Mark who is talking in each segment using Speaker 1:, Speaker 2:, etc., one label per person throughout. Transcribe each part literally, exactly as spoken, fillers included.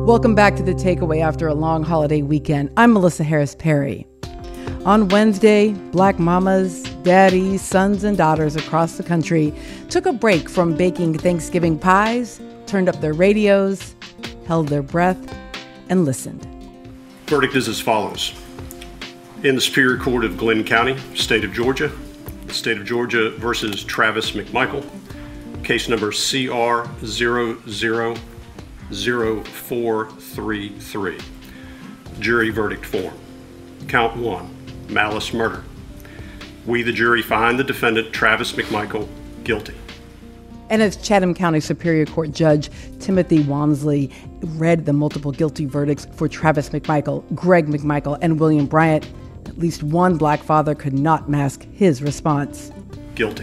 Speaker 1: Welcome back to The Takeaway after a long holiday weekend. I'm Melissa Harris Perry. On Wednesday, Black mamas, daddies, sons, and daughters across the country took a break from baking Thanksgiving pies, turned up their radios, held their breath, and listened.
Speaker 2: Verdict is as follows. In the Superior Court of Glenn County, State of Georgia, the State of Georgia versus Travis McMichael, case number C R zero zero zero four three three. Jury verdict form. Count one, malice murder. We, the jury, find the defendant, Travis McMichael, guilty.
Speaker 1: And as Chatham County Superior Court Judge Timothy Walmsley read the multiple guilty verdicts for Travis McMichael, Greg McMichael, and William Bryant, at least one Black father could not mask his response.
Speaker 2: Guilty.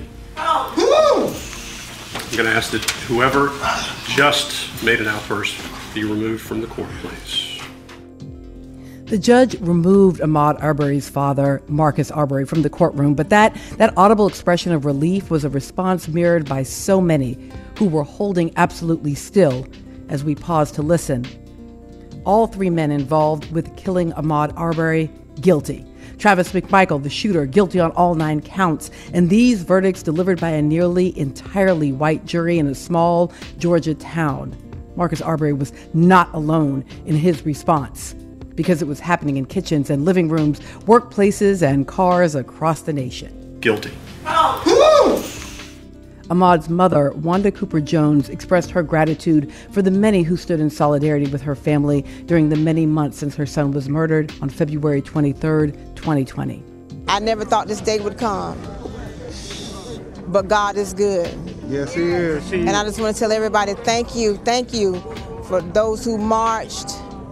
Speaker 2: I'm going to ask that whoever just made an outburst be removed from the court, please.
Speaker 1: The judge removed Ahmaud Arbery's father, Marcus Arbery, from the courtroom, but that, that audible expression of relief was a response mirrored by so many who were holding absolutely still as we paused to listen. All three men involved with killing Ahmaud Arbery, guilty. Travis McMichael, the shooter, guilty on all nine counts. And these verdicts delivered by a nearly entirely white jury in a small Georgia town. Marcus Arbery was not alone in his response because it was happening in kitchens and living rooms, workplaces, and cars across the nation.
Speaker 2: Guilty.
Speaker 1: Ahmaud's mother, Wanda Cooper Jones, expressed her gratitude for the many who stood in solidarity with her family during the many months since her son was murdered on February twenty-third, twenty twenty.
Speaker 3: I never thought this day would come, but God is good.
Speaker 4: Yes, He is.
Speaker 3: And I just want to tell everybody thank you, thank you for those who marched,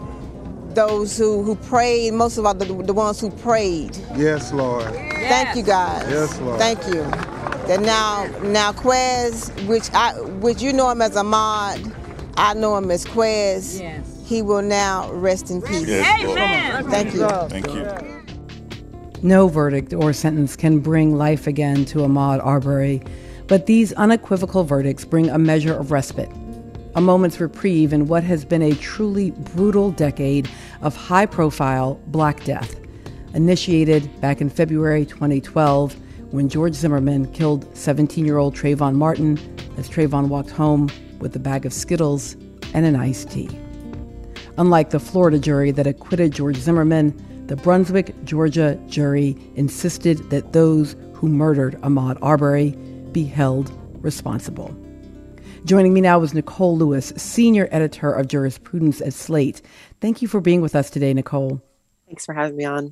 Speaker 3: those who, who prayed, most of all the, the ones who prayed.
Speaker 4: Yes, Lord.
Speaker 3: Yes. Thank you, guys.
Speaker 4: Yes, Lord.
Speaker 3: Thank you. That now, now Quez, which I, which you know him as Ahmaud, I know him as Quez. Yes. He will now rest in peace.
Speaker 5: Yes, Amen.
Speaker 3: Thank you.
Speaker 5: Thank you.
Speaker 1: No verdict or sentence can bring life again to Ahmaud Arbery, but these unequivocal verdicts bring a measure of respite, a moment's reprieve in what has been a truly brutal decade of high-profile Black death, initiated back in February twenty twelve when George Zimmerman killed seventeen-year-old Trayvon Martin as Trayvon walked home with a bag of Skittles and an iced tea. Unlike the Florida jury that acquitted George Zimmerman, the Brunswick, Georgia jury insisted that those who murdered Ahmaud Arbery be held responsible. Joining me now is Nicole Lewis, senior editor of jurisprudence at Slate. Thank you for being with us today, Nicole.
Speaker 6: Thanks for having me on.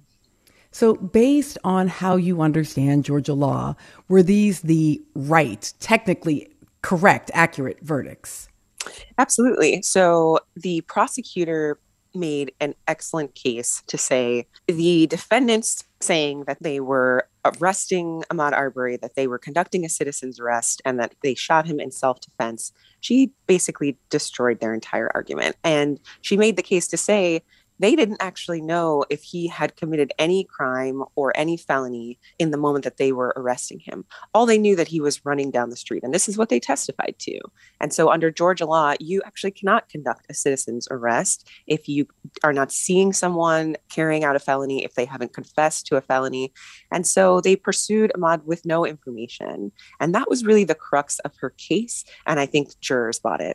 Speaker 1: So based on how you understand Georgia law, were these the right, technically correct, accurate verdicts?
Speaker 6: Absolutely. So the prosecutor made an excellent case to say the defendants saying that they were arresting Ahmaud Arbery, that they were conducting a citizen's arrest, and that they shot him in self-defense. She basically destroyed their entire argument. And she made the case to say they didn't actually know if he had committed any crime or any felony in the moment that they were arresting him. All they knew that he was running down the street, and this is what they testified to. And so under Georgia law, you actually cannot conduct a citizen's arrest if you are not seeing someone carrying out a felony, if they haven't confessed to a felony. And so they pursued Ahmaud with no information. And that was really the crux of her case. And I think the jurors bought it.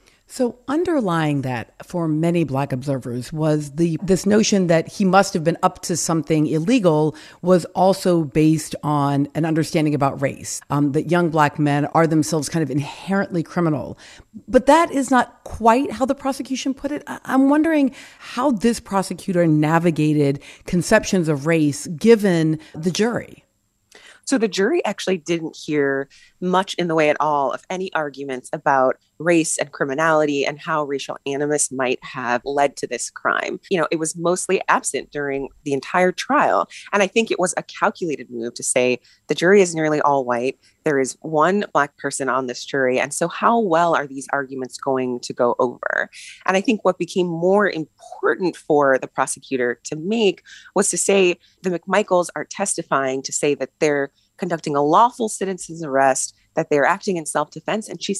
Speaker 1: So underlying that for many Black observers was the this notion that he must have been up to something illegal was also based on an understanding about race, um, that young Black men are themselves kind of inherently criminal. But that is not quite how the prosecution put it. I- I'm wondering how this prosecutor navigated conceptions of race given the jury.
Speaker 6: So the jury actually didn't hear much in the way at all of any arguments about race and criminality and how racial animus might have led to this crime. You know, it was mostly absent during the entire trial. And I think it was a calculated move to say the jury is nearly all white. There is one Black person on this jury. And so how well are these arguments going to go over? And I think what became more important for the prosecutor to make was to say the McMichaels are testifying to say that they're conducting a lawful citizen's arrest, that they're acting in self-defense. And she said,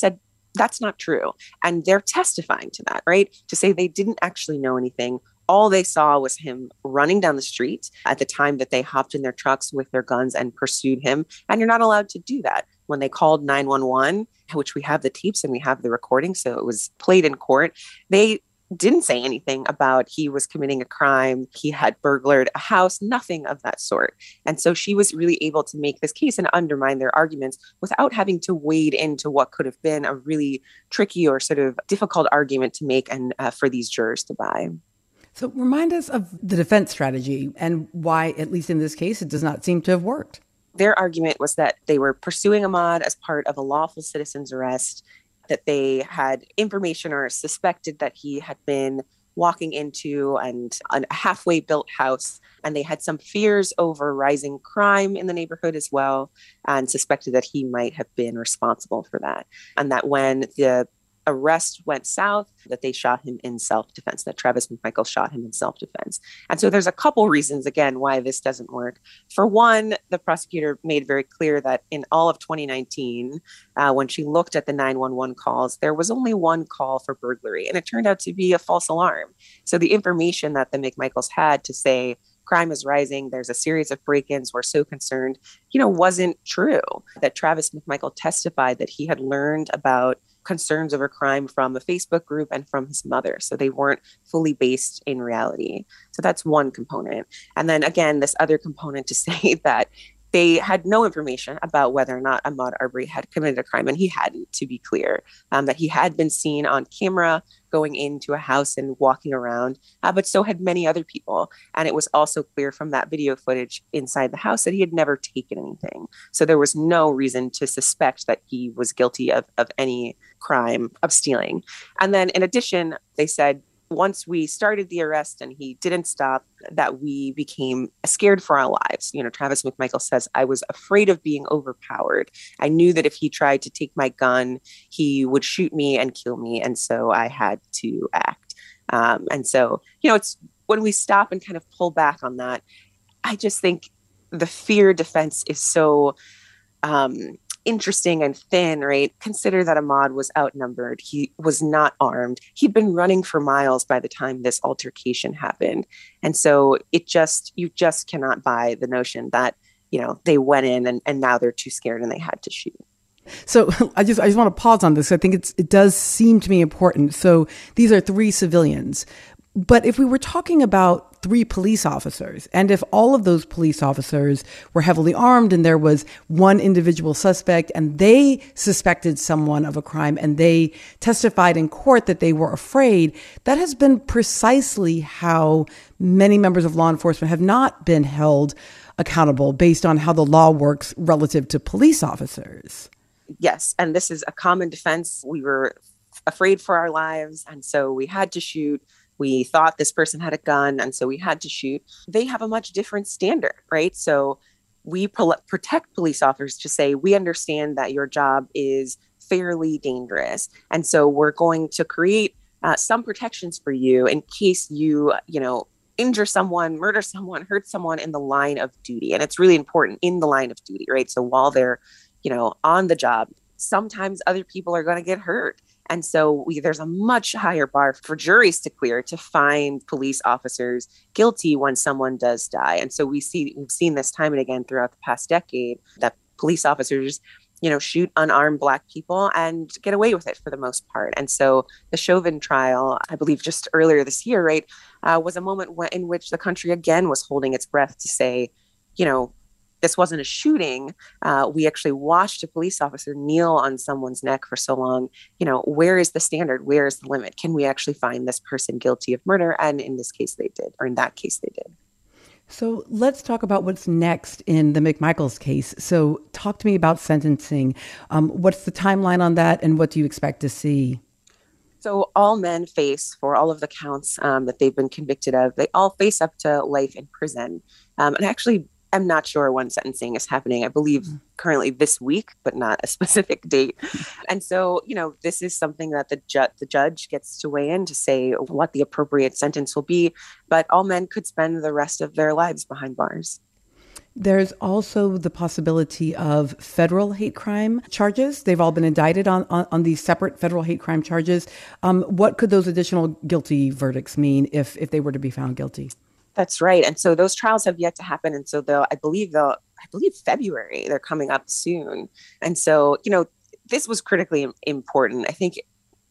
Speaker 6: That's not true. And they're testifying to that, right? To say they didn't actually know anything. All they saw was him running down the street at the time that they hopped in their trucks with their guns and pursued him. And you're not allowed to do that. When they called nine one one, which we have the tapes and we have the recording, so it was played in court, they didn't say anything about he was committing a crime, he had burglared a house, nothing of that sort. And so she was really able to make this case and undermine their arguments without having to wade into what could have been a really tricky or sort of difficult argument to make and uh, for these jurors to buy.
Speaker 1: So remind us of the defense strategy and why, at least in this case, it does not seem to have worked.
Speaker 6: Their argument was that they were pursuing Ahmaud as part of a lawful citizen's arrest, that they had information or suspected that he had been walking into and a halfway built house, and they had some fears over rising crime in the neighborhood as well, and suspected that he might have been responsible for that. And that when the arrest went south, that they shot him in self-defense, that Travis McMichael shot him in self-defense. And so there's a couple reasons, again, why this doesn't work. For one, the prosecutor made very clear that in all of twenty nineteen, uh, when she looked at the nine one one calls, there was only one call for burglary, and it turned out to be a false alarm. So the information that the McMichaels had to say, crime is rising, there's a series of break-ins, we're so concerned, you know, wasn't true. That Travis McMichael testified that he had learned about concerns over crime from a Facebook group and from his mother. So they weren't fully based in reality. So that's one component. And then again, this other component to say that they had no information about whether or not Ahmaud Arbery had committed a crime, and he hadn't, to be clear, um, that he had been seen on camera going into a house and walking around, uh, but so had many other people. And it was also clear from that video footage inside the house that he had never taken anything. So there was no reason to suspect that he was guilty of, of any crime of stealing. And then in addition, they said, once we started the arrest and he didn't stop, that we became scared for our lives. You know, Travis McMichael says, I was afraid of being overpowered. I knew that if he tried to take my gun, he would shoot me and kill me. And so I had to act. Um, and so, you know, it's when we stop and kind of pull back on that, I just think the fear defense is so um, interesting and thin, right? Consider that Ahmaud was outnumbered. He was not armed. He'd been running for miles by the time this altercation happened. And so it just, you just cannot buy the notion that, you know, they went in and, and now they're too scared and they had to shoot.
Speaker 1: So I just I just want to pause on this. I think it's it does seem to me important. So these are three civilians. But if we were talking about three police officers, and if all of those police officers were heavily armed and there was one individual suspect and they suspected someone of a crime and they testified in court that they were afraid, that has been precisely how many members of law enforcement have not been held accountable based on how the law works relative to police officers.
Speaker 6: Yes. And this is a common defense. We were afraid for our lives, and so we had to shoot. We thought this person had a gun, and so we had to shoot. They have a much different standard, right? So we pro- protect police officers to say, we understand that your job is fairly dangerous. And so we're going to create uh, some protections for you in case you, you know, injure someone, murder someone, hurt someone in the line of duty. And it's really important in the line of duty, right? So while they're, you know, on the job, sometimes other people are going to get hurt. And so we, there's a much higher bar for juries to clear to find police officers guilty when someone does die. And so we see, we've seen this time and again throughout the past decade that police officers, you know, shoot unarmed Black people and get away with it for the most part. And so the Chauvin trial, I believe just earlier this year, right, uh, was a moment when, in which the country again was holding its breath to say, you know, this wasn't a shooting. Uh, we actually watched a police officer kneel on someone's neck for so long. You know, where is the standard? Where is the limit? Can we actually find this person guilty of murder? And in this case, they did, or in that case, they did.
Speaker 1: So let's talk about what's next in the McMichaels case. So talk to me about sentencing. Um, what's the timeline on that, and what do you expect to see?
Speaker 6: So all men face, for all of the counts um, that they've been convicted of, they all face up to life in prison. Um, and actually, I'm not sure when sentencing is happening. I believe currently this week, but not a specific date. And so, you know, this is something that the, ju- the judge gets to weigh in to say what the appropriate sentence will be. But all men could spend the rest of their lives behind bars.
Speaker 1: There's also the possibility of federal hate crime charges. They've all been indicted on, on, on these separate federal hate crime charges. Um, what could those additional guilty verdicts mean if, if they were to be found guilty?
Speaker 6: That's right. And so those trials have yet to happen. And so they'll, I believe they'll, I believe February, they're coming up soon. And so, you know, this was critically important. I think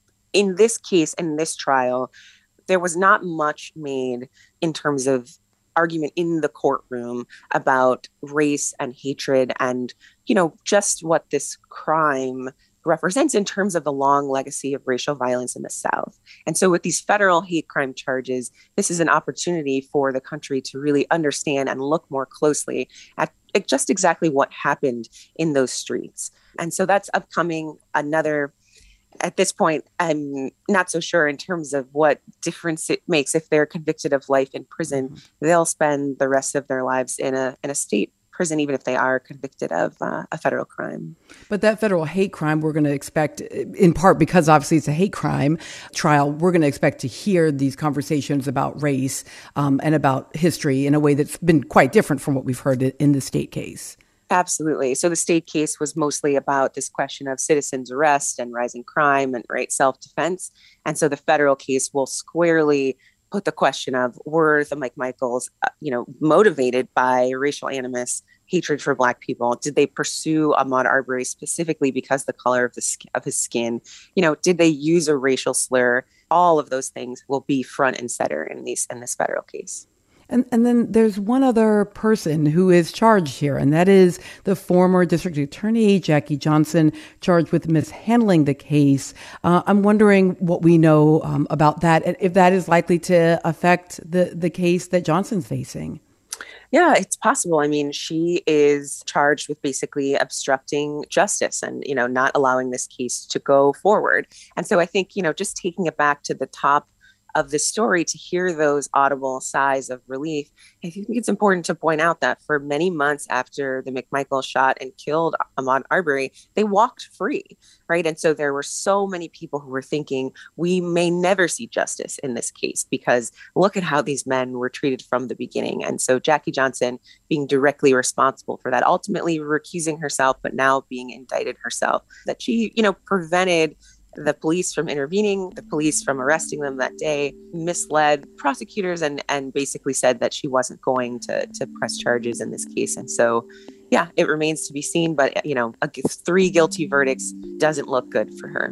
Speaker 6: in this case, in this trial, there was not much made in terms of argument in the courtroom about race and hatred and, you know, just what this crime represents in terms of the long legacy of racial violence in the South. And so with these federal hate crime charges, this is an opportunity for the country to really understand and look more closely at just exactly what happened in those streets. And so that's upcoming. Another, at this point, I'm not so sure in terms of what difference it makes if they're convicted of life in prison. Mm-hmm. They'll spend the rest of their lives in a in a state prison, even if they are convicted of uh, a federal crime.
Speaker 1: But that federal hate crime, we're going to expect, in part because obviously it's a hate crime trial, we're going to expect to hear these conversations about race um, and about history in a way that's been quite different from what we've heard in the state case.
Speaker 6: Absolutely. So the state case was mostly about this question of citizens' arrest and rising crime and right self-defense. And so the federal case will squarely put the question of, were the McMichaels, uh, you know, motivated by racial animus, hatred for Black people? Did they pursue Ahmaud Arbery specifically because the color of the sk- of his skin? You know, did they use a racial slur? All of those things will be front and center in these in this federal case.
Speaker 1: And and then there's one other person who is charged here, and that is the former district attorney, Jackie Johnson, charged with mishandling the case. Uh, I'm wondering what we know um, about that, and if that is likely to affect the, the case that Johnson's facing.
Speaker 6: Yeah, it's possible. I mean, she is charged with basically obstructing justice and, you know, not allowing this case to go forward. And so I think, you know, just taking it back to the top of the story, to hear those audible sighs of relief, I think it's important to point out that for many months after the McMichael shot and killed Ahmaud Arbery, they walked free, right? And so there were so many people who were thinking, we may never see justice in this case because look at how these men were treated from the beginning. And so Jackie Johnson being directly responsible for that, ultimately recusing herself, but now being indicted herself, that she, you know, prevented the police from intervening, the police from arresting them that day, misled prosecutors and and basically said that she wasn't going to to press charges in this case. And so, yeah, it remains to be seen. But, you know, a, three guilty verdicts doesn't look good for her.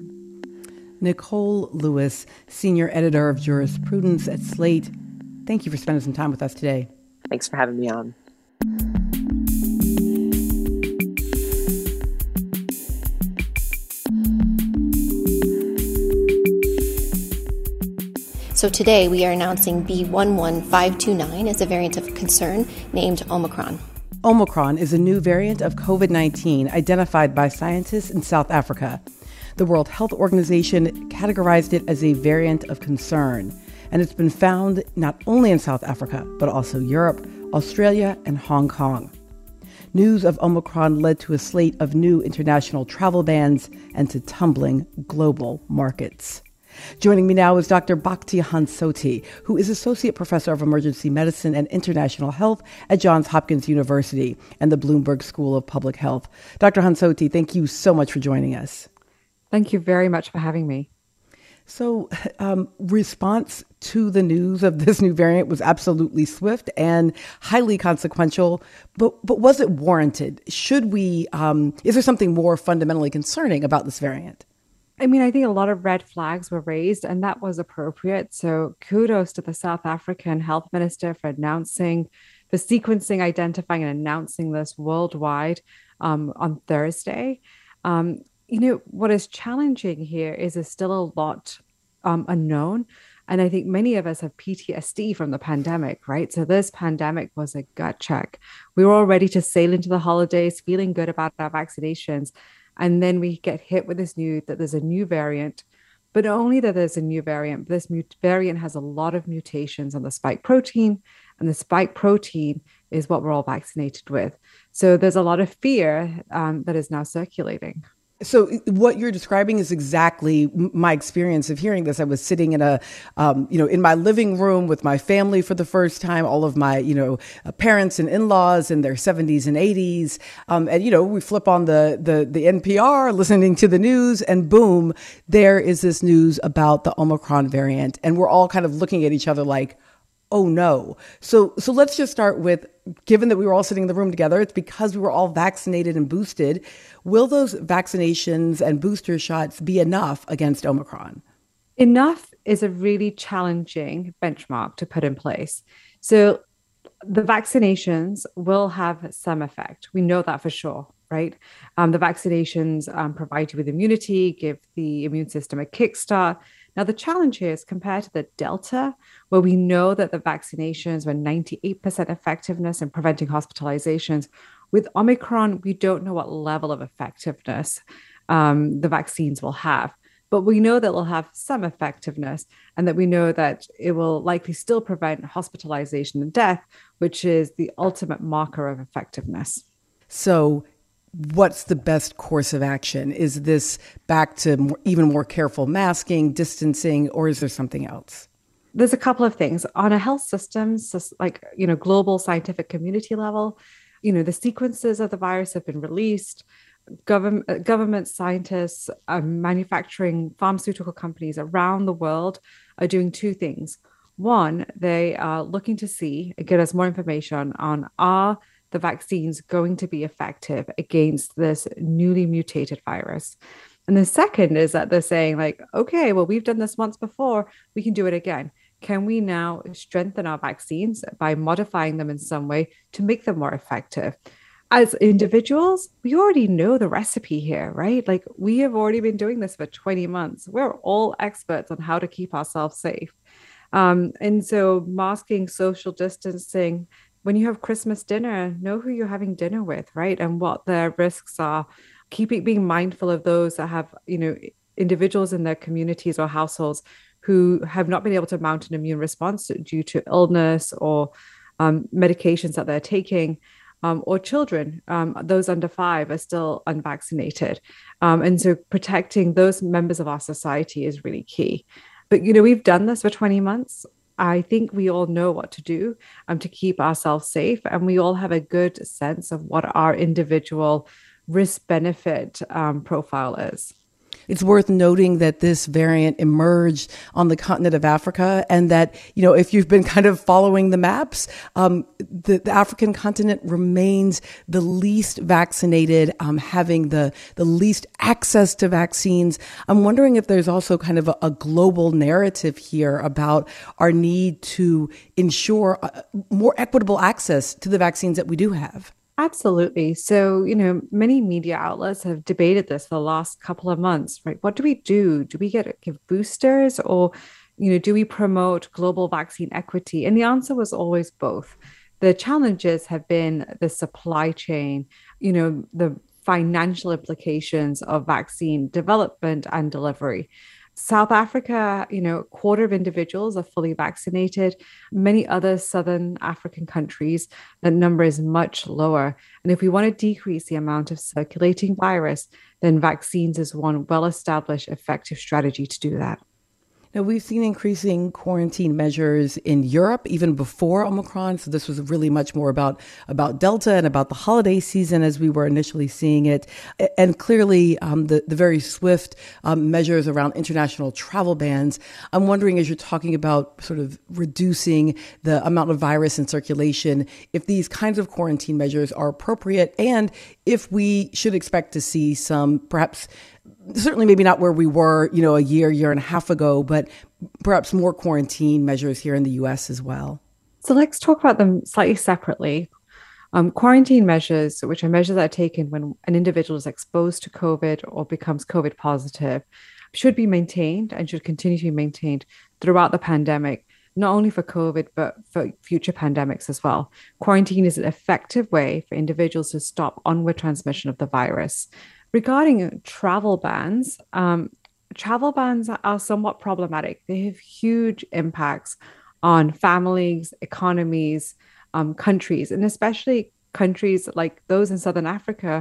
Speaker 1: Nicole Lewis, senior editor of jurisprudence at Slate. Thank you for spending some time with us today.
Speaker 6: Thanks for having me on.
Speaker 5: So today we are announcing B one one five two nine as a variant of concern named Omicron.
Speaker 1: Omicron is a new variant of covid nineteen identified by scientists in South Africa. The World Health Organization categorized it as a variant of concern, and it's been found not only in South Africa, but also Europe, Australia, and Hong Kong. News of Omicron led to a slate of new international travel bans and to tumbling global markets. Joining me now is Doctor Bhakti Hansoti, who is Associate Professor of Emergency Medicine and International Health at Johns Hopkins University and the Bloomberg School of Public Health. Doctor Hansoti, thank you so much for joining us.
Speaker 7: Thank you very much for having me.
Speaker 1: So, um, response to the news of this new variant was absolutely swift and highly consequential, but but was it warranted? Should we, um, is there something more fundamentally concerning about this variant?
Speaker 7: I mean, I think a lot of red flags were raised, and that was appropriate. So kudos to the South African health minister for announcing the sequencing, identifying and announcing this worldwide um, on Thursday. Um, you know, what is challenging here is there's still a lot um, unknown. And I think many of us have P T S D from the pandemic, right? So this pandemic was a gut check. We were all ready to sail into the holidays, feeling good about our vaccinations. And then we get hit with this news that there's a new variant, but not only that there's a new variant, but this mut- variant has a lot of mutations on the spike protein, and the spike protein is what we're all vaccinated with. So there's a lot of fear um, that is now circulating.
Speaker 1: So what you're describing is exactly my experience of hearing this. I was sitting in a, um, you know, in my living room with my family for the first time, all of my, you know, uh, parents and in-laws in their seventies and eighties. Um, and, you know, we flip on the, the, the N P R, listening to the news, and boom, there is this news about the Omicron variant. And we're all kind of looking at each other like, oh no. So, so let's just start with, given that we were all sitting in the room together, it's because we were all vaccinated and boosted. Will those vaccinations and booster shots be enough against Omicron?
Speaker 7: Enough is a really challenging benchmark to put in place. So the vaccinations will have some effect. We know that for sure, right? Um, the vaccinations um, provide you with immunity, give the immune system a kickstart. Now, the challenge here is compared to the Delta, where we know that the vaccinations were ninety-eight percent effectiveness in preventing hospitalizations. With Omicron, we don't know what level of effectiveness um, the vaccines will have, but we know that they'll have some effectiveness, and that we know that it will likely still prevent hospitalization and death, which is the ultimate marker of effectiveness.
Speaker 1: So what's the best course of action? Is this back to more, even more careful masking, distancing, or is there something else?
Speaker 7: There's a couple of things. On a health systems, like, you know, global scientific community level, you know, the sequences of the virus have been released. Government, government scientists, um, manufacturing pharmaceutical companies around the world are doing two things. One, they are looking to see, get us more information on are the vaccines going to be effective against this newly mutated virus. And the second is that they're saying like, okay, well, we've done this once before, we can do it again. Can we now strengthen our vaccines by modifying them in some way to make them more effective? As individuals, we already know the recipe here, right? Like we have already been doing this for twenty months. We're all experts on how to keep ourselves safe. Um, and so masking, social distancing, when you have Christmas dinner, know who you're having dinner with, right? And what their risks are. Keeping being mindful of those that have, you know, individuals in their communities or households who have not been able to mount an immune response due to illness or um, medications that they're taking, um, or children, um, those under five are still unvaccinated. Um, and so protecting those members of our society is really key. But, you know, we've done this for twenty months. I think we all know what to do um, to keep ourselves safe. And we all have a good sense of what our individual risk-benefit um, profile is.
Speaker 1: It's worth noting that this variant emerged on the continent of Africa, and that, you know, if you've been kind of following the maps, um, the, the African continent remains the least vaccinated, um, having the, the least access to vaccines. I'm wondering if there's also kind of a, a global narrative here about our need to ensure uh, more equitable access to the vaccines that we do have.
Speaker 7: Absolutely. So, you know, many media outlets have debated this for the last couple of months, right? What do we do? Do we get give boosters, or, you know, do we promote global vaccine equity? And the answer was always both. The challenges have been the supply chain, you know, the financial implications of vaccine development and delivery. South Africa, you know, a quarter of individuals are fully vaccinated. Many other Southern African countries, the number is much lower. And if we want to decrease the amount of circulating virus, then vaccines is one well-established, effective strategy to do that.
Speaker 1: Now, we've seen increasing quarantine measures in Europe even before Omicron. So this was really much more about, about Delta and about the holiday season as we were initially seeing it. And clearly, um, the, the very swift um, measures around international travel bans. I'm wondering, as you're talking about sort of reducing the amount of virus in circulation, if these kinds of quarantine measures are appropriate, and if we should expect to see some, perhaps, certainly maybe not where we were, you know, a year, year and a half ago, but perhaps more quarantine measures here in the U S as well.
Speaker 7: So let's talk about them slightly separately. Um, quarantine measures, which are measures that are taken when an individual is exposed to COVID or becomes COVID positive, should be maintained and should continue to be maintained throughout the pandemic, not only for COVID, but for future pandemics as well. Quarantine is an effective way for individuals to stop onward transmission of the virus. Regarding travel bans, um, travel bans are somewhat problematic. They have huge impacts on families, economies, um, countries, and especially countries like those in Southern Africa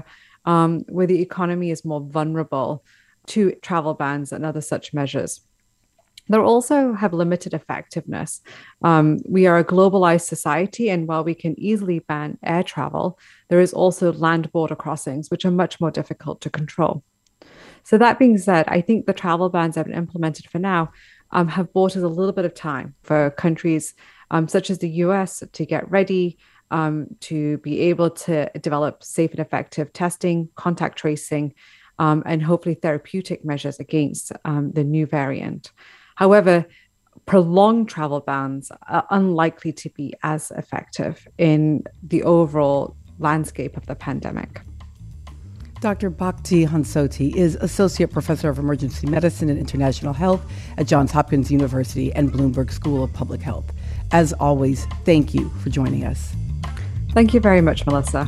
Speaker 7: um, where the economy is more vulnerable to travel bans and other such measures. They also have limited effectiveness. Um, we are a globalized society, and while we can easily ban air travel, there is also land border crossings, which are much more difficult to control. So that being said, I think the travel bans that have been implemented for now um, have bought us a little bit of time for countries um, such as the U S to get ready, um, to be able to develop safe and effective testing, contact tracing, um, and hopefully therapeutic measures against um, the new variant. However, prolonged travel bans are unlikely to be as effective in the overall landscape of the pandemic.
Speaker 1: Doctor Bhakti Hansoti is Associate Professor of Emergency Medicine and International Health at Johns Hopkins University and Bloomberg School of Public Health. As always, thank you for joining us.
Speaker 7: Thank you very much, Melissa.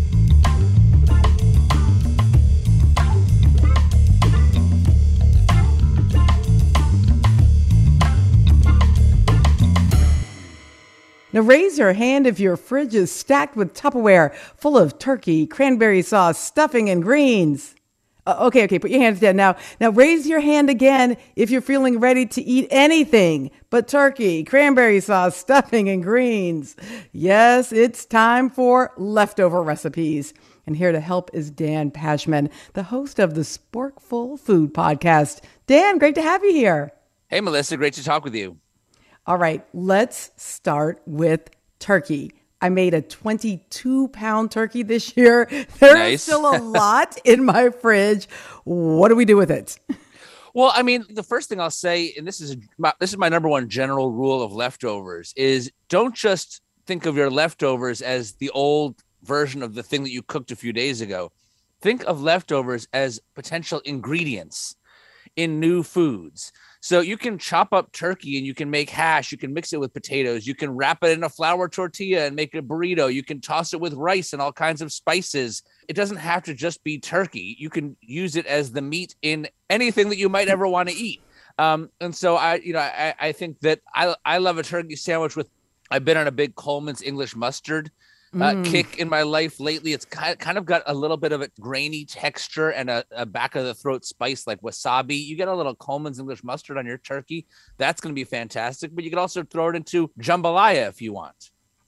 Speaker 1: Now raise your hand if your fridge is stacked with Tupperware full of turkey, cranberry sauce, stuffing, and greens. Uh, okay, okay, put your hands down now. Now raise your hand again if you're feeling ready to eat anything but turkey, cranberry sauce, stuffing, and greens. Yes, it's time for leftover recipes. And here to help is Dan Pashman, the host of the Sporkful Food Podcast. Dan, great to have you here.
Speaker 8: Hey, Melissa, great to talk with you.
Speaker 1: All right, let's start with turkey. I made a twenty-two pound turkey this year. There's
Speaker 8: Nice.
Speaker 1: still a lot in my fridge. What do we do with it?
Speaker 8: Well, I mean, the first thing I'll say, and this is my, this is my number one general rule of leftovers, is don't just think of your leftovers as the old version of the thing that you cooked a few days ago. Think of leftovers as potential ingredients in new foods. So you can chop up turkey and you can make hash. You can mix it with potatoes. You can wrap it in a flour tortilla and make a burrito. You can toss it with rice and all kinds of spices. It doesn't have to just be turkey. You can use it as the meat in anything that you might ever want to eat. Um, and so I, you know, I, I think that I, I love a turkey sandwich with, I've been on a big Coleman's English mustard Uh, mm. kick in my life lately. It's kind of, kind of got a little bit of a grainy texture and a, a back of the throat spice like wasabi. You get a little Coleman's English mustard on your turkey. That's going to be fantastic. But you can also throw it into jambalaya if you want.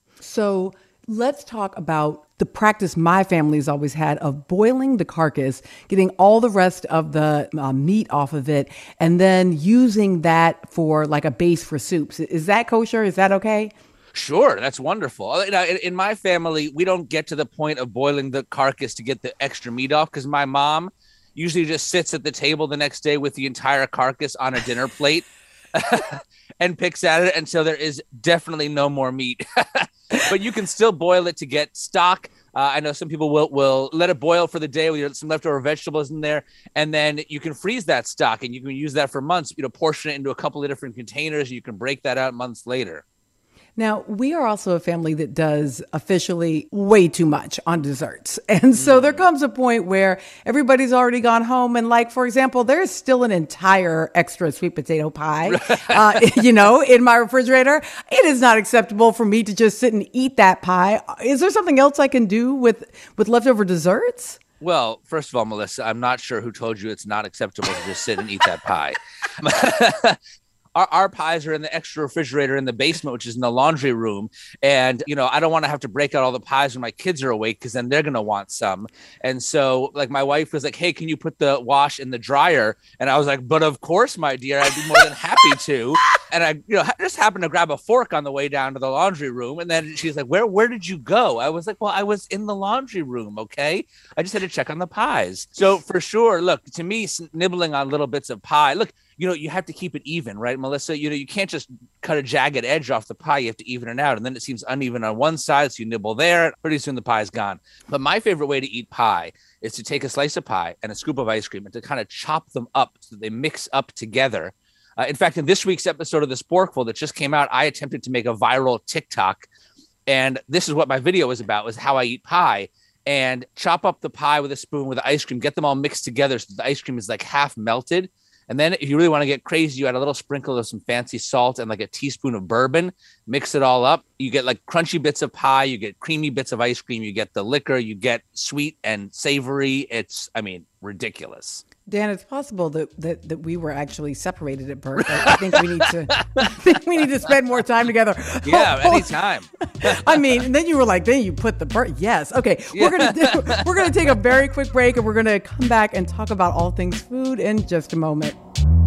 Speaker 1: So let's talk about the practice my family's always had of boiling the carcass, getting all the rest of the uh, meat off of it, and then using that for like a base for soups. Is that kosher? Is that okay?
Speaker 8: Sure, that's wonderful. In, in my family, we don't get to the point of boiling the carcass to get the extra meat off because my mom usually just sits at the table the next day with the entire carcass on a dinner plate and picks at it until there is definitely no more meat. But you can still boil it to get stock. Uh, I know some people will, will let it boil for the day with some leftover vegetables in there, and then you can freeze that stock and you can use that for months. You know, portion it into a couple of different containers. You can break that out months later.
Speaker 1: Now, we are also a family that does officially way too much on desserts. And so there comes a point where everybody's already gone home. And like, for example, there's still an entire extra sweet potato pie, uh, you know, in my refrigerator. It is not acceptable for me to just sit and eat that pie. Is there something else I can do with, with leftover desserts?
Speaker 8: Well, first of all, Melissa, I'm not sure who told you it's not acceptable to just sit and eat that pie. Our, our pies are in the extra refrigerator in the basement, which is in the laundry room. And, you know, I don't want to have to break out all the pies when my kids are awake because then they're going to want some. And so, like, my wife was like, hey, can you put the wash in the dryer? And I was like, but of course, my dear, I'd be more than happy to. And I, you know, just happened to grab a fork on the way down to the laundry room. And then she's like, where, where did you go? I was like, well, I was in the laundry room. Okay. I just had to check on the pies. So for sure, look, to me, nibbling on little bits of pie, look, you know, you have to keep it even, right, Melissa? You know, you can't just cut a jagged edge off the pie. You have to even it out. And then it seems uneven on one side. So you nibble there. Pretty soon the pie's gone. But my favorite way to eat pie is to take a slice of pie and a scoop of ice cream and to kind of chop them up so that they mix up together. Uh, in fact, in this week's episode of The Sporkful that just came out, I attempted to make a viral TikTok. And this is what my video was about, was how I eat pie. And chop up the pie with a spoon with the ice cream, get them all mixed together so the ice cream is like half melted. And then if you really want to get crazy, you add a little sprinkle of some fancy salt and like a teaspoon of bourbon, mix it all up. You get like crunchy bits of pie, you get creamy bits of ice cream, you get the liquor, you get sweet and savory. It's, I mean, ridiculous.
Speaker 1: Dan, it's possible that, that, that we were actually separated at birth. I, I think we need to. I think we need to spend more time together.
Speaker 8: Yeah, anytime.
Speaker 1: I mean, and then you were like, then you put the birth. Yes, okay. Yeah. We're gonna do, we're gonna take a very quick break, and we're gonna come back and talk about all things food in just a moment.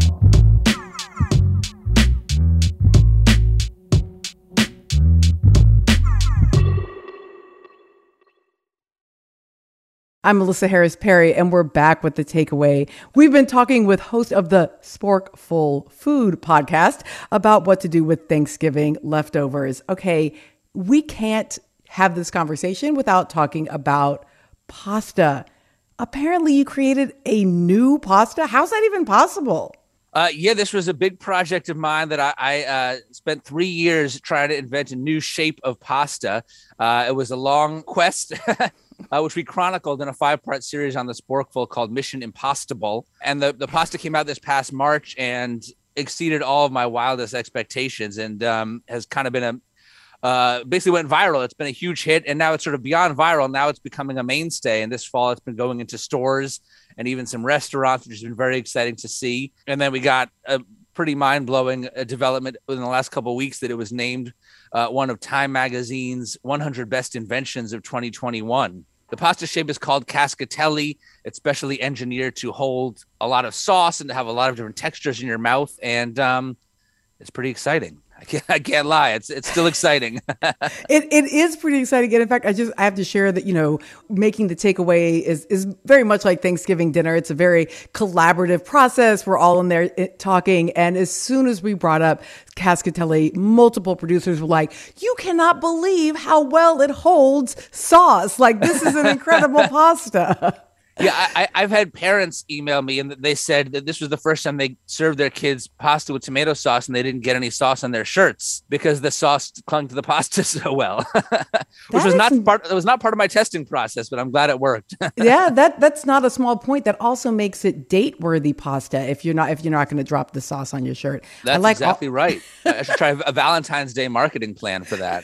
Speaker 1: I'm Melissa Harris Perry, and we're back with The Takeaway. We've been talking with host of the Sporkful Food podcast about what to do with Thanksgiving leftovers. Okay, we can't have this conversation without talking about pasta. Apparently, you created a new pasta. How's that even possible?
Speaker 8: Uh, yeah, this was a big project of mine that I, I uh, spent three years trying to invent a new shape of pasta. Uh, it was a long quest. Uh, which we chronicled in a five-part series on the Sporkful called Mission Impossible. And the, the pasta came out this past March and exceeded all of my wildest expectations, and um, has kind of been a, uh, basically went viral. It's been a huge hit, and now it's sort of beyond viral. Now it's becoming a mainstay, and this fall it's been going into stores and even some restaurants, which has been very exciting to see. And then we got a pretty mind-blowing uh, development within the last couple of weeks that it was named uh, one of Time Magazine's one hundred Best Inventions of twenty twenty-one. The pasta shape is called cascatelli. It's specially engineered to hold a lot of sauce and to have a lot of different textures in your mouth. And um, it's pretty exciting. I can't, I can't lie. It's it's still exciting.
Speaker 1: it it is pretty exciting. And in fact, I just I have to share that, you know, making the takeaway is is very much like Thanksgiving dinner. It's a very collaborative process. We're all in there talking. And as soon as we brought up cascatelli, multiple producers were like, you cannot believe how well it holds sauce. Like, this is an incredible pasta.
Speaker 8: Yeah, I, I've had parents email me and they said that this was the first time they served their kids pasta with tomato sauce and they didn't get any sauce on their shirts because the sauce clung to the pasta so well, which was not part. It was not part of my testing process, but I'm glad it worked.
Speaker 1: Yeah, that that's not a small point. That also makes it date-worthy pasta if you're not if you're not going to drop the sauce on your shirt.
Speaker 8: That's
Speaker 1: I like
Speaker 8: exactly
Speaker 1: all-
Speaker 8: right. I should try a Valentine's Day marketing plan for that.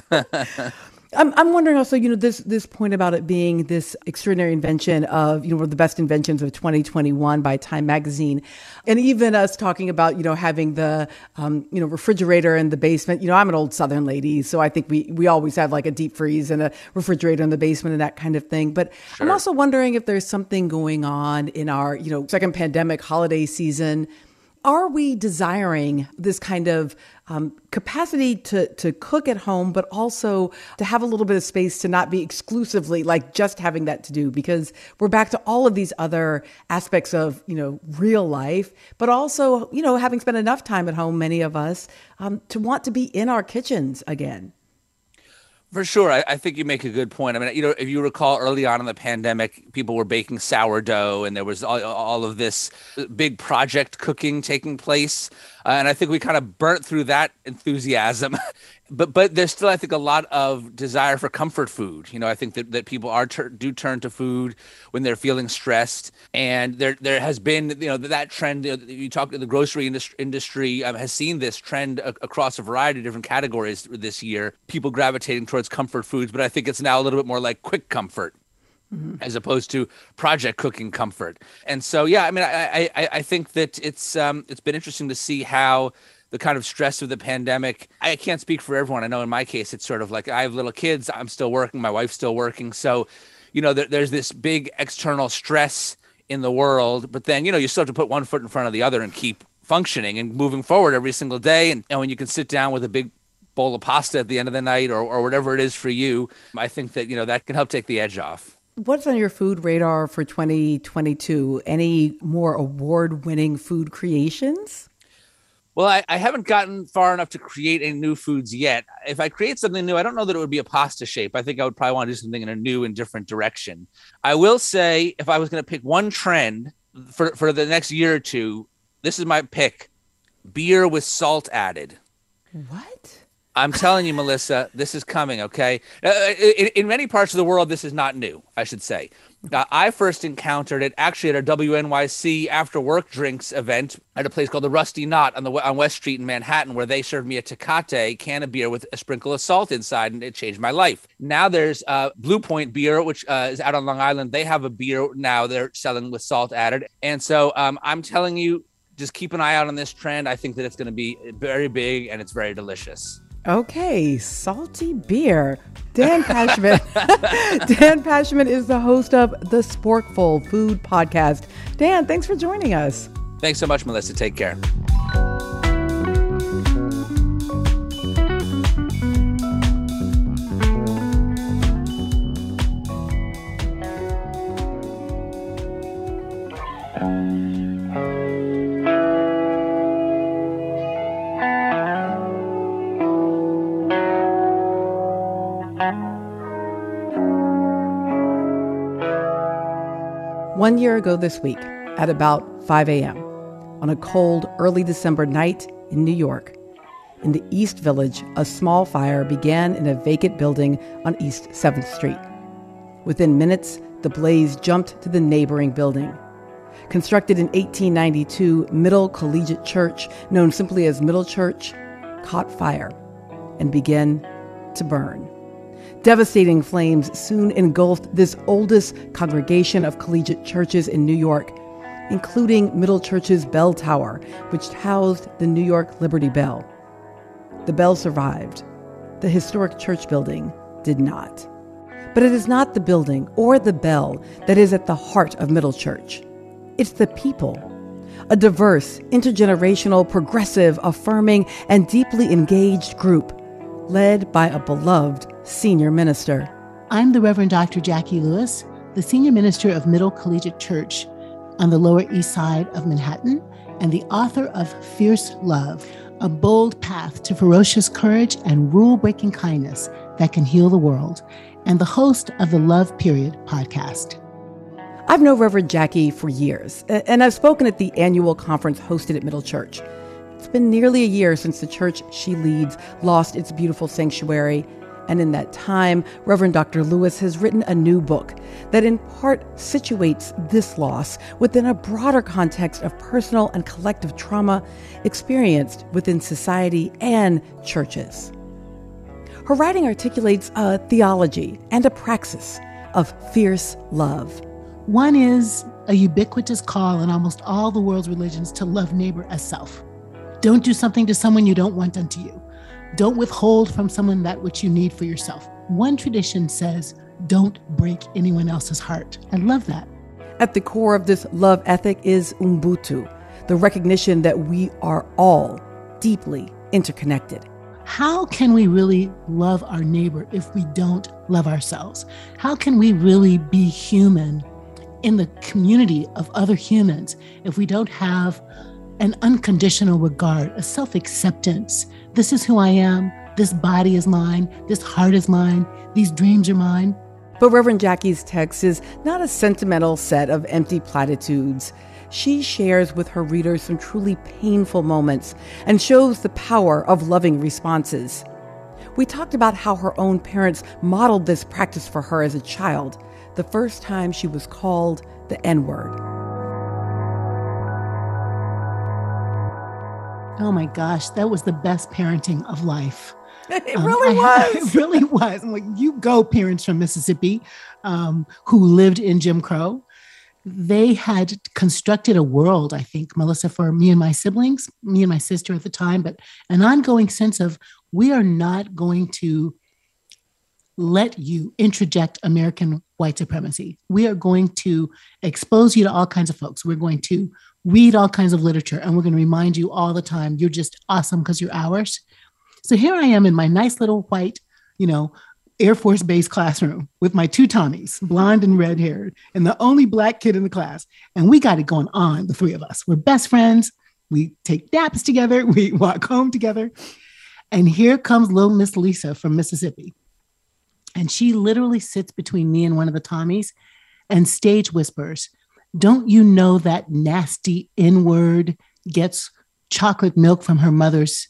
Speaker 1: I'm I'm wondering also, you know, this this point about it being this extraordinary invention of, you know, one of the best inventions of twenty twenty-one by Time Magazine, and even us talking about, you know, having the um, you know, refrigerator in the basement. You know, I'm an old Southern lady, so I think we we always have like a deep freeze and a refrigerator in the basement and that kind of thing. But sure. I'm also wondering if there's something going on in our, you know, second pandemic holiday season. Are we desiring this kind of um, capacity to to cook at home, but also to have a little bit of space to not be exclusively like just having that to do? Because we're back to all of these other aspects of, you know, real life, but also, you know, having spent enough time at home, many of us, um, to want to be in our kitchens again.
Speaker 8: For sure. I, I think you make a good point. I mean, you know, if you recall early on in the pandemic, people were baking sourdough and there was all, all of this big project cooking taking place. Uh, and I think we kind of burnt through that enthusiasm. but but there's still, I think, a lot of desire for comfort food. You know, I think that, that people are tur- do turn to food when they're feeling stressed. And there there has been, you know, that trend. You, know, you talk to the grocery industry, industry um, has seen this trend a- across a variety of different categories this year, people gravitating towards comfort foods. But I think it's now a little bit more like quick comfort. Mm-hmm. As opposed to project cooking comfort. And so, yeah, I mean, I I, I think that it's um, it's been interesting to see how the kind of stress of the pandemic, I can't speak for everyone. I know in my case, it's sort of like I have little kids. I'm still working. My wife's still working. So, you know, there, there's this big external stress in the world. But then, you know, you still have to put one foot in front of the other and keep functioning and moving forward every single day. And, and when you can sit down with a big bowl of pasta at the end of the night or, or whatever it is for you, I think that, you know, that can help take the edge off.
Speaker 1: What's on your food radar for twenty twenty-two? Any more award-winning food creations?
Speaker 8: Well, I, I haven't gotten far enough to create any new foods yet. If I create something new, I don't know that it would be a pasta shape. I think I would probably want to do something in a new and different direction. I will say, if I was going to pick one trend for, for the next year or two, this is my pick. Beer with salt added.
Speaker 1: What?
Speaker 8: I'm telling you, Melissa, this is coming, okay? Uh, in, in many parts of the world, this is not new, I should say. Uh, I first encountered it actually at a W N Y C after work drinks event at a place called the Rusty Knot on the on West Street in Manhattan, where they served me a Tecate can of beer with a sprinkle of salt inside, and it changed my life. Now there's uh, Blue Point Beer, which uh, is out on Long Island. They have a beer now they're selling with salt added. And so um, I'm telling you, just keep an eye out on this trend. I think that it's going to be very big and it's very delicious.
Speaker 1: Okay, salty beer. Dan Pashman. Dan Pashman is the host of the Sporkful Food Podcast. Dan, thanks for joining us.
Speaker 8: Thanks so much, Melissa. Take care.
Speaker 1: One year ago this week, at about five a.m., on a cold, early December night in New York, in the East Village, a small fire began in a vacant building on East seventh Street. Within minutes, the blaze jumped to the neighboring building. Constructed in eighteen ninety-two, Middle Collegiate Church, known simply as Middle Church, caught fire and began to burn. Devastating flames soon engulfed this oldest congregation of collegiate churches in New York, including Middle Church's bell tower, which housed the New York Liberty Bell. The bell survived. The historic church building did not. But it is not the building or the bell that is at the heart of Middle Church. It's the people. A diverse, intergenerational, progressive, affirming, and deeply engaged group led by a beloved senior minister.
Speaker 9: I'm the Reverend Doctor Jackie Lewis, the senior minister of Middle Collegiate Church on the Lower East Side of Manhattan, and the author of Fierce Love, a bold path to ferocious courage and rule-breaking kindness that can heal the world, and the host of the Love Period podcast.
Speaker 1: I've known Reverend Jackie for years, and I've spoken at the annual conference hosted at Middle Church. It's been nearly a year since the church she leads lost its beautiful sanctuary, and in that time, Reverend Doctor Lewis has written a new book that in part situates this loss within a broader context of personal and collective trauma experienced within society and churches. Her writing articulates a theology and a praxis of fierce love.
Speaker 9: One is a ubiquitous call in almost all the world's religions to love neighbor as self. Don't do something to someone you don't want done to you. Don't withhold from someone that which you need for yourself. One tradition says, don't break anyone else's heart. I love that.
Speaker 1: At the core of this love ethic is Ubuntu, the recognition that we are all deeply interconnected.
Speaker 9: How can we really love our neighbor if we don't love ourselves? How can we really be human in the community of other humans if we don't have an unconditional regard, a self-acceptance? This is who I am. This body is mine. This heart is mine. These dreams are mine.
Speaker 1: But Reverend Jackie's text is not a sentimental set of empty platitudes. She shares with her readers some truly painful moments and shows the power of loving responses. We talked about how her own parents modeled this practice for her as a child, the first time she was called the N-word.
Speaker 9: Oh my gosh, that was the best parenting of life.
Speaker 1: It um, really was.
Speaker 9: It really was. I'm like, you go, parents from Mississippi um, who lived in Jim Crow. They had constructed a world, I think, Melissa, for me and my siblings, me and my sister at the time, but an ongoing sense of we are not going to let you interject American white supremacy. We are going to expose you to all kinds of folks. We're going to read all kinds of literature, and we're going to remind you all the time, you're just awesome because you're ours. So here I am in my nice little white, you know, Air Force Base classroom with my two Tommies, blonde and red haired, and the only black kid in the class. And we got it going on, the three of us. We're best friends. We take naps together. We walk home together. And here comes little Miss Lisa from Mississippi. And she literally sits between me and one of the Tommies and stage whispers, "Don't you know that nasty N-word gets chocolate milk from her mother's?"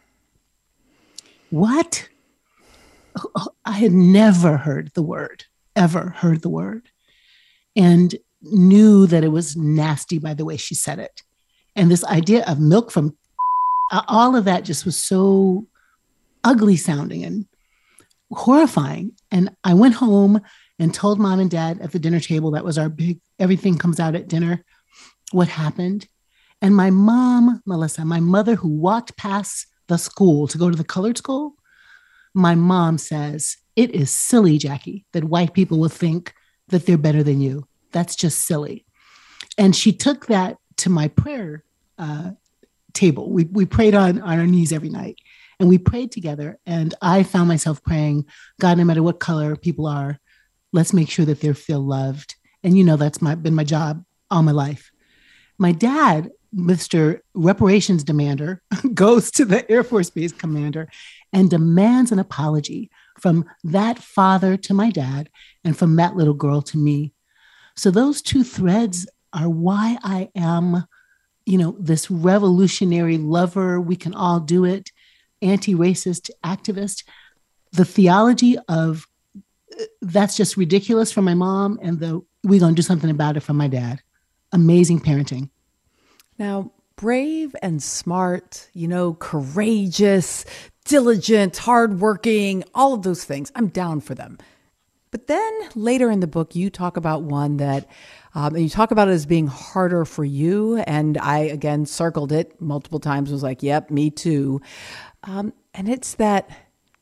Speaker 9: What? I had never heard the word ever heard the word, and knew that it was nasty by the way she said it. And this idea of milk from all of that just was so ugly sounding and horrifying. And I went home and told mom and dad at the dinner table, that was our big, everything comes out at dinner, what happened. And my mom, Melissa, my mother who walked past the school to go to the colored school, my mom says, it is silly, Jackie, that white people will think that they're better than you. That's just silly. And she took that to my prayer uh, table. We, we prayed on, on our knees every night, and we prayed together. And I found myself praying, God, no matter what color people are, let's make sure that they feel loved. And you know, that's my, been my job all my life. My dad, Mister Reparations Demander, goes to the Air Force Base commander and demands an apology from that father to my dad and from that little girl to me. So those two threads are why I am, you know, this revolutionary lover. We can all do it. Anti-racist activist. The theology of that's just ridiculous from my mom, and the we're going to do something about it from my dad. Amazing parenting.
Speaker 1: Now, brave and smart, you know, courageous, diligent, hardworking, all of those things. I'm down for them. But then later in the book, you talk about one that, um, and you talk about it as being harder for you. And I, again, circled it multiple times, was like, yep, me too. Um, and it's that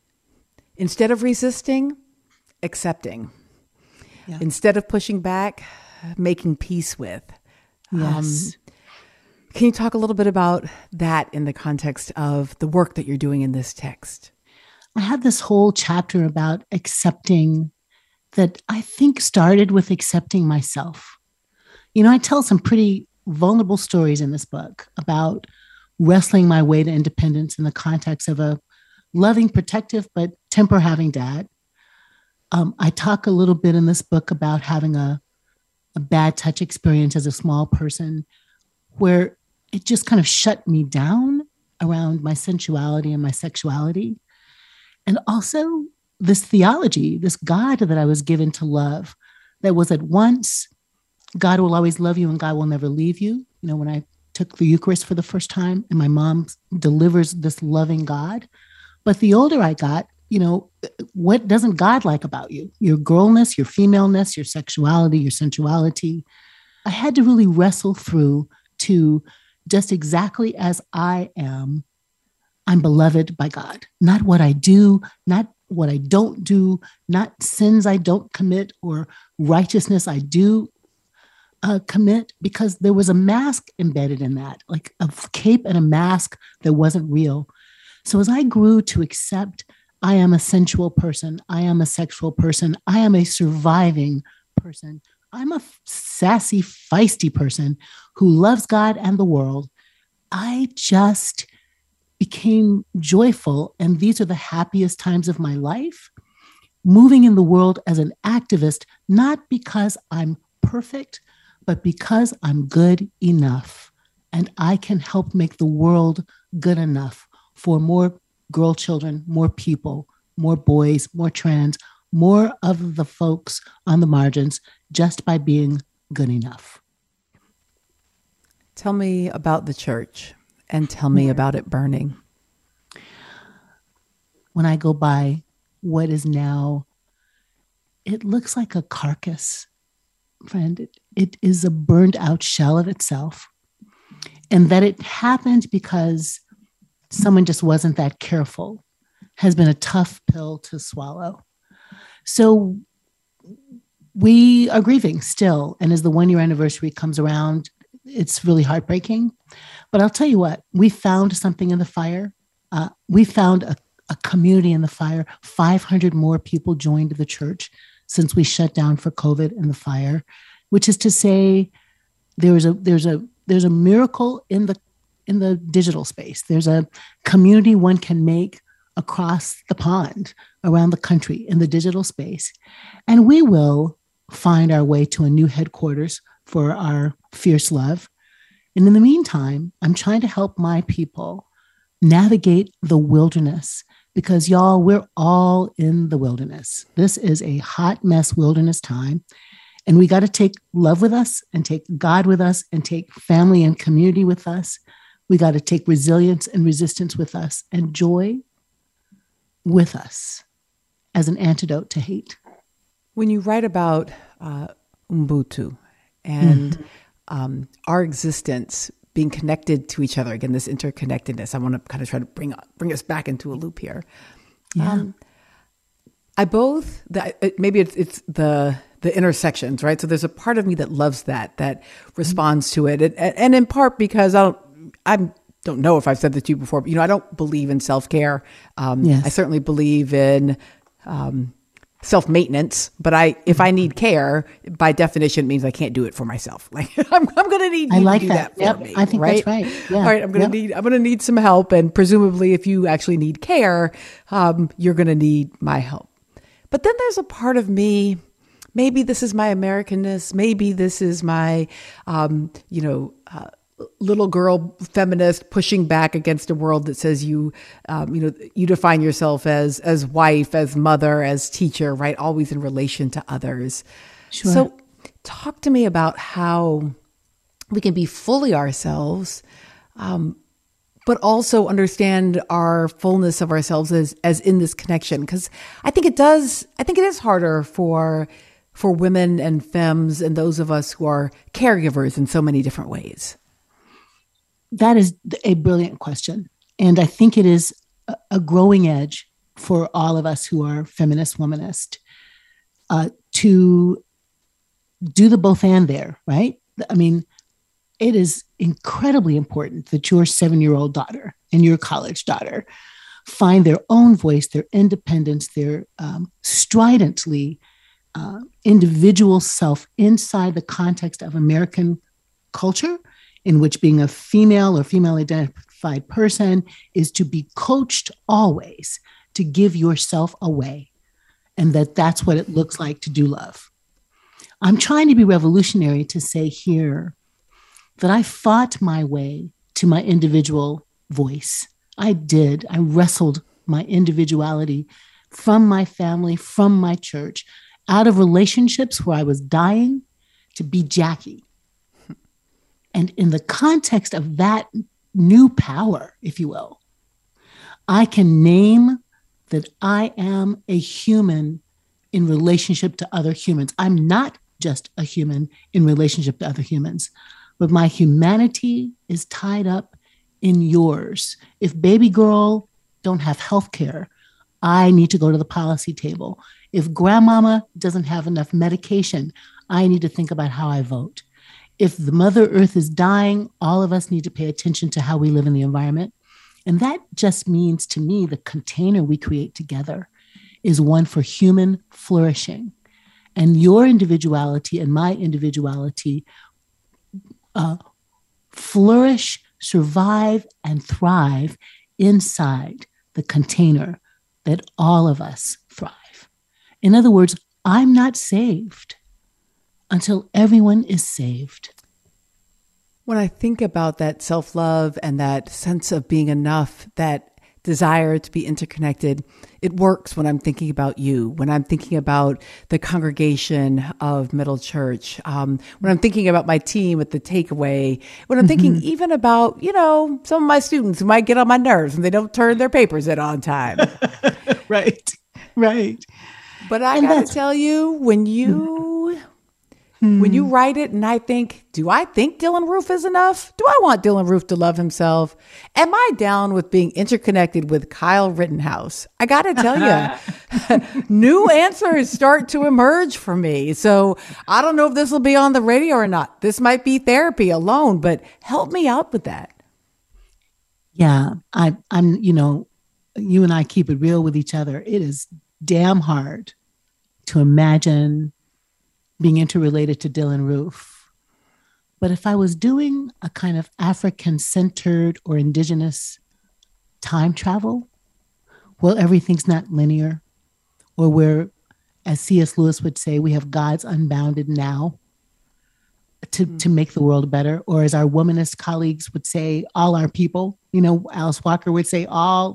Speaker 1: instead of resisting, accepting. Yeah. Instead of pushing back, making peace with.
Speaker 9: Yes.
Speaker 1: Um, can you talk a little bit about that in the context of the work that you're doing in this text?
Speaker 9: I have this whole chapter about accepting that I think started with accepting myself. You know, I tell some pretty vulnerable stories in this book about wrestling my way to independence in the context of a loving, protective, but temper-having dad. Um, I talk a little bit in this book about having a, a bad touch experience as a small person where it just kind of shut me down around my sensuality and my sexuality. And also this theology, this God that I was given to love, that was at once, God will always love you and God will never leave you. You know, when I took the Eucharist for the first time and my mom delivers this loving God. But the older I got, you know, what doesn't God like about you? Your girlness, your femaleness, your sexuality, your sensuality. I had to really wrestle through to just exactly as I am, I'm beloved by God. Not what I do, not what I don't do, not sins I don't commit or righteousness I do uh, commit, because there was a mask embedded in that, like a cape and a mask that wasn't real. So as I grew to accept I am a sensual person, I am a sexual person, I am a surviving person, I'm a sassy, feisty person who loves God and the world, I just became joyful. And these are the happiest times of my life, moving in the world as an activist, not because I'm perfect, but because I'm good enough. And I can help make the world good enough for more girl children, more people, more boys, more trans, more of the folks on the margins, just by being good enough.
Speaker 1: Tell me about the church and tell me about it burning.
Speaker 9: When I go by what is now, it looks like a carcass, friend. It, it is a burned out shell of itself. And that it happened because someone just wasn't that careful has been a tough pill to swallow. So we are grieving still. And as the one year anniversary comes around, it's really heartbreaking. But I'll tell you what, we found something in the fire. Uh, we found a, a community in the fire. five hundred more people joined the church since we shut down for COVID and the fire, which is to say there's a, there's a, there's a miracle in the in the digital space. There's a community one can make across the pond, around the country in the digital space. And we will find our way to a new headquarters for our fierce love. And in the meantime, I'm trying to help my people navigate the wilderness, because y'all, we're all in the wilderness. This is a hot mess wilderness time. And we got to take love with us and take God with us and take family and community with us. We got to take resilience and resistance with us and joy with us as an antidote to hate.
Speaker 1: When you write about uh, Ubuntu and
Speaker 9: Mm-hmm.
Speaker 1: um, our existence being connected to each other, again, this interconnectedness, I want to kind of try to bring bring us back into a loop here.
Speaker 9: Yeah.
Speaker 1: Um, I both, the, it, maybe it's, it's the the intersections, right? So there's a part of me that loves that, that responds to it. And, and in part because I don't, I don't know if I've said this to you before, but, you know, I don't believe in self-care. Um,
Speaker 9: Yes.
Speaker 1: I certainly believe in um, self-maintenance, but I, if I need care, by definition, it means I can't do it for myself. Like I'm, I'm going to need
Speaker 9: I
Speaker 1: you
Speaker 9: like
Speaker 1: to do
Speaker 9: that.
Speaker 1: that,
Speaker 9: Yep.
Speaker 1: for me.
Speaker 9: I think
Speaker 1: right?
Speaker 9: that's right. Yeah.
Speaker 1: All right. I'm going to
Speaker 9: Yep.
Speaker 1: need, I'm going to need some help. And presumably if you actually need care, um, you're going to need my help. But then there's a part of me, maybe this is my Americanness, maybe this is my, um, you know, uh, little girl feminist pushing back against a world that says you, um, you know, you define yourself as as wife, as mother, as teacher, right? Always in relation to others.
Speaker 9: Sure.
Speaker 1: So talk to me about how we can be fully ourselves, um, but also understand our fullness of ourselves as as in this connection. Because I think it does, I think it is harder for for women and femmes and those of us who are caregivers in so many different ways.
Speaker 9: That is a brilliant question. And I think it is a- a growing edge for all of us who are feminist, womanist, uh, to do the both and there, right? I mean, it is incredibly important that your seven-year-old daughter and your college daughter find their own voice, their independence, their um, stridently uh, individual self inside the context of American culture, in which being a female or female identified person is to be coached always to give yourself away, and that that's what it looks like to do love. I'm trying to be revolutionary to say here that I fought my way to my individual voice. I did. I wrestled my individuality from my family, from my church, out of relationships where I was dying to be Jackie. And in the context of that new power, if you will, I can name that I am a human in relationship to other humans. I'm not just a human in relationship to other humans, but my humanity is tied up in yours. If baby girl don't have health care, I need to go to the policy table. If grandmama doesn't have enough medication, I need to think about how I vote. If the Mother Earth is dying, all of us need to pay attention to how we live in the environment. And that just means to me, the container we create together is one for human flourishing. And your individuality and my individuality uh, flourish, survive, and thrive inside the container that all of us thrive. In other words, I'm not saved until everyone is saved.
Speaker 1: When I think about that self-love and that sense of being enough, that desire to be interconnected, it works when I'm thinking about you, when I'm thinking about the congregation of Middle Church, um, when I'm thinking about my team at the Takeaway, when I'm mm-hmm. thinking even about, you know, some of my students who might get on my nerves and they don't turn their papers in on time.
Speaker 9: Right, right.
Speaker 1: But I got to tell you, when you... Hmm. When you write it and I think, do I think Dylann Roof is enough? Do I want Dylann Roof to love himself? Am I down with being interconnected with Kyle Rittenhouse? I got to tell you, new answers start to emerge for me. So I don't know if this will be on the radio or not. This might be therapy alone, but help me out with that.
Speaker 9: Yeah, I, I'm, you know, you and I keep it real with each other. It is damn hard to imagine being interrelated to Dylann Roof. But if I was doing a kind of African-centered or indigenous time travel, well, everything's not linear, or where, as C S Lewis would say, we have God's unbounded now to, mm-hmm. to make the world better, or as our womanist colleagues would say, all our people, you know, Alice Walker would say, all,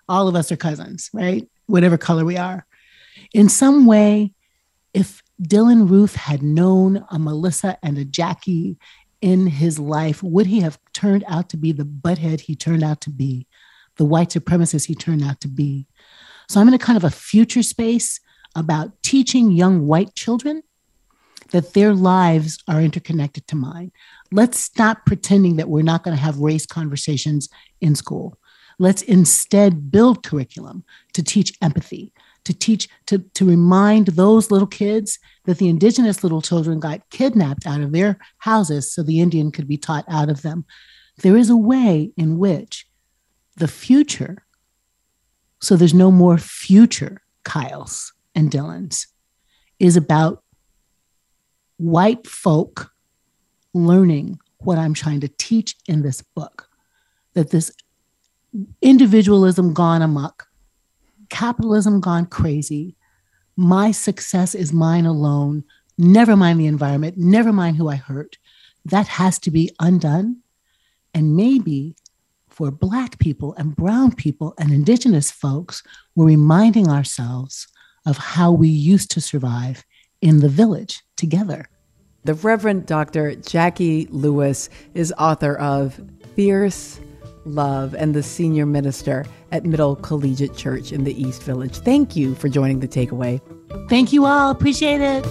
Speaker 9: all of us are cousins, right? Whatever color we are. In some way, if Dylann Roof had known a Melissa and a Jackie in his life, would he have turned out to be the butthead he turned out to be, the white supremacist he turned out to be? So I'm in a kind of a future space about teaching young white children that their lives are interconnected to mine. Let's stop pretending that we're not going to have race conversations in school. Let's instead build curriculum to teach empathy, to teach, to, to remind those little kids that the indigenous little children got kidnapped out of their houses so the Indian could be taught out of them. There is a way in which the future, so there's no more future Kyles and Dylans, is about white folk learning what I'm trying to teach in this book, that this individualism gone amok, capitalism gone crazy, my success is mine alone, never mind the environment, never mind who I hurt, that has to be undone. And maybe for Black people and brown people and indigenous folks, we're reminding ourselves of how we used to survive in the village together.
Speaker 1: The Reverend Doctor Jackie Lewis is author of Fierce Love and the senior minister at Middle Collegiate Church in the East Village. Thank you for joining The Takeaway.
Speaker 9: Thank you all. Appreciate it.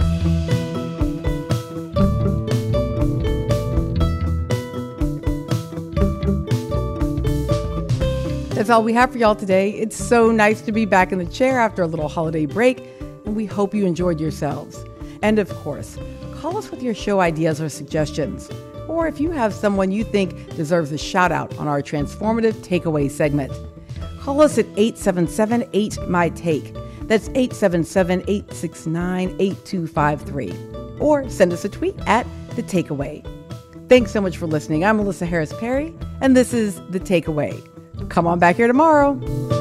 Speaker 1: That's all we have for y'all today. It's so nice to be back in the chair after a little holiday break, and we hope you enjoyed yourselves. And of course, call us with your show ideas or suggestions. Or if you have someone you think deserves a shout out on our transformative takeaway segment, call us at eight seven seven, eight, M Y, TAKE. That's eight seven seven, eight six nine, eight two five three. Or send us a tweet at The Takeaway. Thanks so much for listening. I'm Melissa Harris Perry, and this is The Takeaway. Come on back here tomorrow.